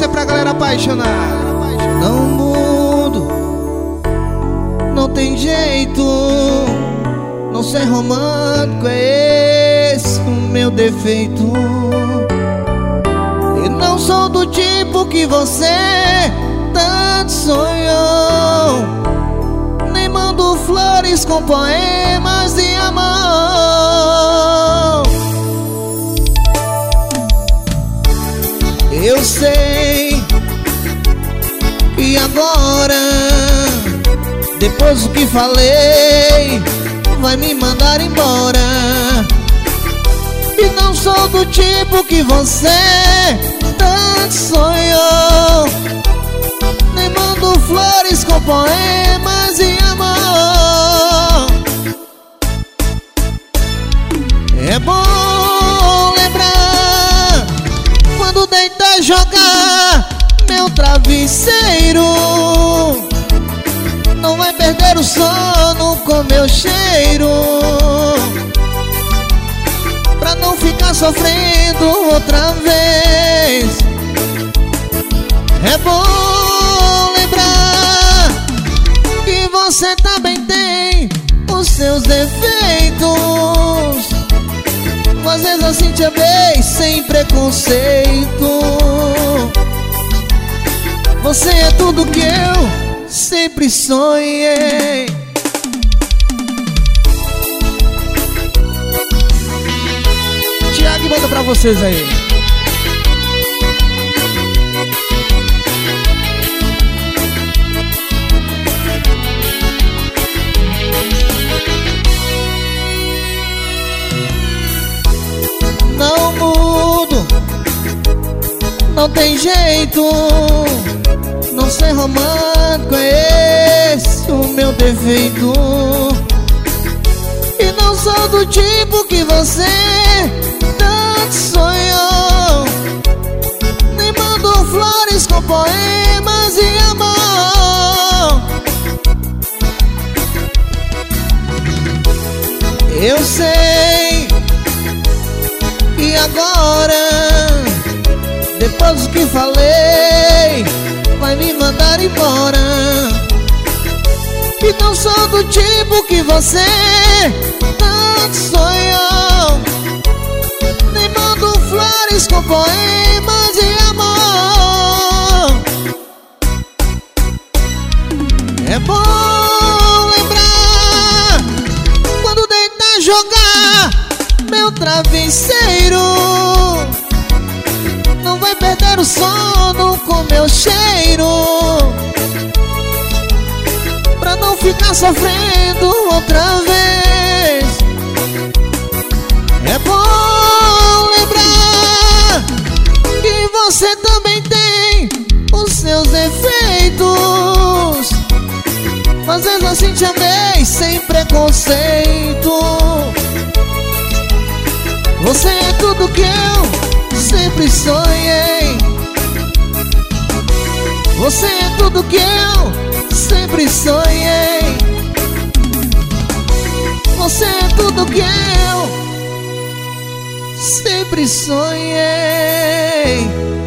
Essa é pra galera apaixonada. Não mudo, não tem jeito. Não ser romântico, é esse o meu defeito. E não sou do tipo que você tanto sonhou. Nem mando flores com poemas de amor. Eu sei. E agora, depois do que falei, vai me mandar embora. E não sou do tipo que você tanto sonhou. Nem mando flores com poemas de amor. É bom lembrar quando deitar e jogar meu travesseiro. Não vai perder o sono com meu cheiro, pra não ficar sofrendo outra vez. É bom lembrar que você também tem os seus defeitos. Às vezes assim te amei sem preconceito. Você é tudo que eu sempre sonhei. Thiago, manda pra vocês aí. Não mudo, não tem jeito. Não ser romântico, é esse o meu defeito. E não sou do tipo que você tanto sonhou. Nem mando flores com poemas de amor. Eu sei. E agora, depois do que falei, vai me mandar embora. E não sou do tipo que você tanto sonhou. Nem mando flores com poemas de amor. É bom lembrar quando deitar e jogar meu travesseiro. Não vai perder o sono com meu cheiro, pra não ficar sofrendo outra vez. É bom lembrar que você também tem os seus defeitos. Às vezes assim te amei sem preconceito. Você é tudo que eu sempre sonhei. Você é tudo que eu sempre sonhei. Você é tudo que eu sempre sonhei.